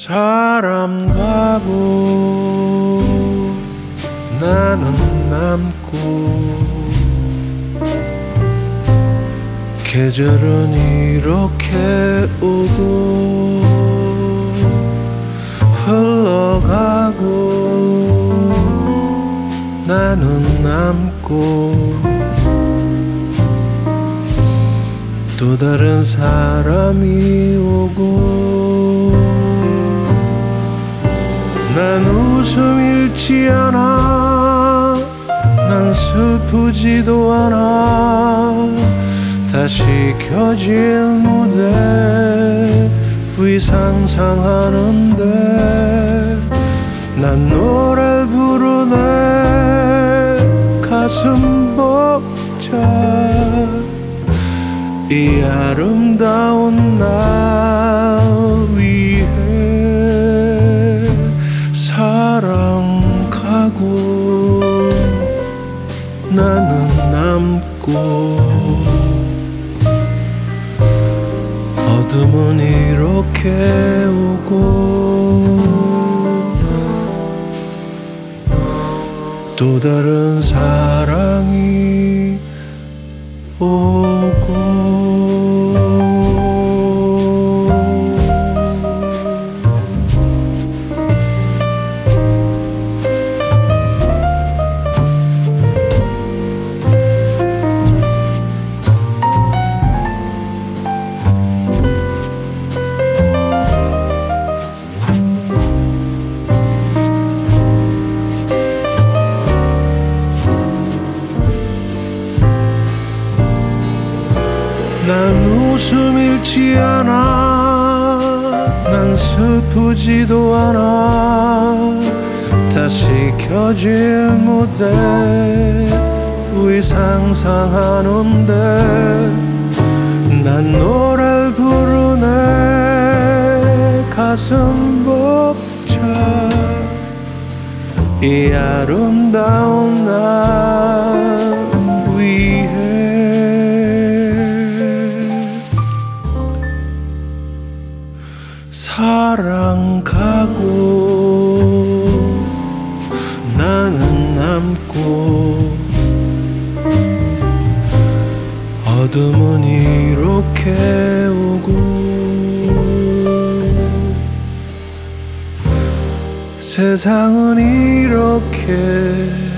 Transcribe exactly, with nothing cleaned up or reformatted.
사람 가고 나는 남고 계절은 이렇게 오고 흘러가고 나는 남고 또 다른 사람이 오고 난 웃음 잃지 않아 난 슬프지도 않아 다시 켜질 무대 위 상상하는데 난 노래를 부르네 가슴 벅차 이 아름다운 날 위해 사랑 가고 나는 남고 어둠은 이렇게 오고 또 다른 사랑이 오고 난 웃음 잃지 않아 난 슬프지도 않아 다시 켜질 무대 위 상상하는데 난 노래를 부르네 가슴 벅차 이 아름다운 날 위해 사랑 가고 나는 남고 어둠은 이렇게 오고 세상은 이렇게